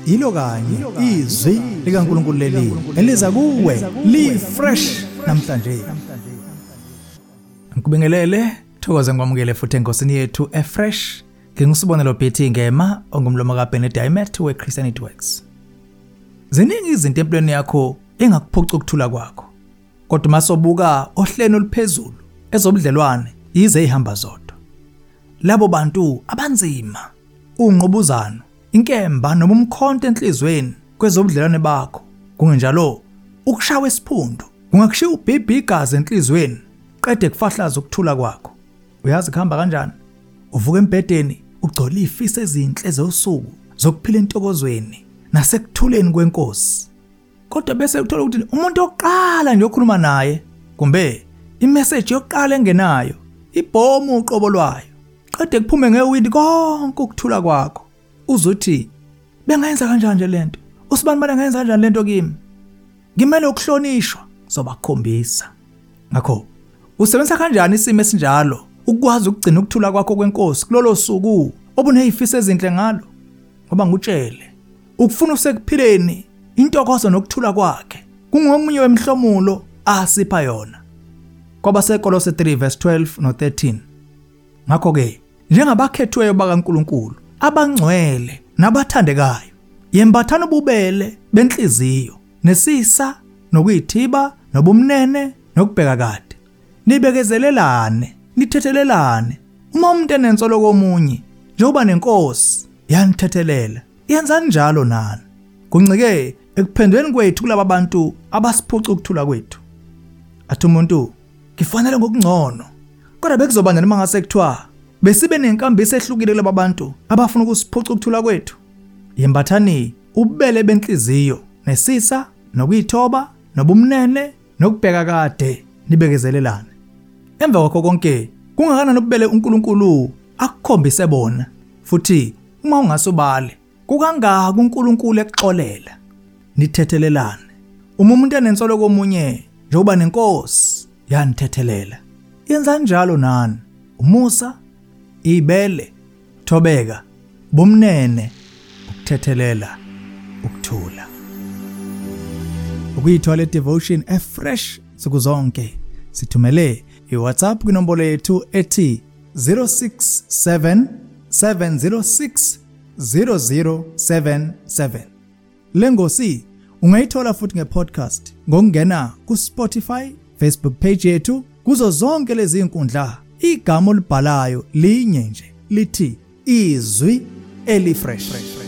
ilo kanye izwi likaNkulunkulu leli eliza kuwe li fresh namhlanje. Ngikubingelele thokoze ngwamukele futhi enkosini yethu efresh ngingisibonelo Betty Ngema ongumlomo kaBenedict weChristianity Works. Ziningi izinto empilweni yakho engakuphuca ukuthula kwakho. Kodwa masobuka ohlelo oluphezulu ezobudlelwane yize ihamba zodwa. Labo bantu abanzima, ungqobuzano, inkemba noma umkhonto enhlizweni kwezobudlelwane bakho. Kungenjalo ukushawa esiphundu kungakushiya ubhibhi igazi enhlizweni qede kufahlaza ukuthula kwakho. Uyazi kuhamba kanjani? Uvuka embedeni ugcola ifisa ezinhle zosuku zokuphila entokozweni nasekuthuleni kwenkosi. Kodwa bese uthola ukuthi umuntu oqala nje okhuluma naye kumbe imessage yokuqala engenayo ibhomu uqobo lwayo qede kuphume ngewindi konke ukuthula kwakho. Uzuthi bengayenza kanjani nje lento? Usibani bani ngayenza kanjani lento kimi? Ngimele ukuhlonishwa sobakhombisa. Ngakho usebenzisa kanjani isimo esinjalo ukwazi ukugcina ukuthula kwakho kwenkosi kulolo suku obunezifisa ezinhle ngalo? Ngoba ngutshele ukufuna usekuphileni intokozo nokuthula kwakhe kungomunye wemhlomulo asipha yona. KwabaseKolose 3:12 no13. Ngakho ke njengabakhethweyo bakaNkuluNkulu abangcwele nabathandekayo yembathana ububele benhliziyo nesisa nokuyithiba nobumnene nokubheka kade. Nibekezelelane, nithethelelane. Uma umuntu enensolo komunye njengoba nenkosi yanithethelela, yenza njalo nani. Kuncike ekuphendweni kwethu kulabo bantu abasiphuca ukuthula kwethu. Athi umuntu kufanele ngokungcono, kodwa bekuzoba njani mangase kuthiwa besibe nenkambiso ehlukile kulabo bantu abafuna ukusiphuca ukuthula kwethu? Yembathani ububele benhliziyo nesisa nokuyithoba nobumnene nokubheka kade, nibekezelelane. Emva kwakho konke kungakanani ububele uNkulunkulu akukhombise bona, futhi uma ungasobale kukangaka uNkulunkulu ekuxolela. Nithethelelane. Uma umuntu enensolo komunye njengoba nenkosi yanithethelela, yenza njalo nani. Umusa, ibele, thobeka, bomnene, ukuthethelela, ukuthula. Ukuyithola devotion efresh sikuzonke sithumele iWhatsApp kwinombolo yethu ethi 0677060077. Lengosi ungayithola futhi ngepodcast ngokungena kuSpotify, Facebook page yethu, kuzo zonke lezi inkundla. Igama olibhalayo linye nje lithi izwi elifresh.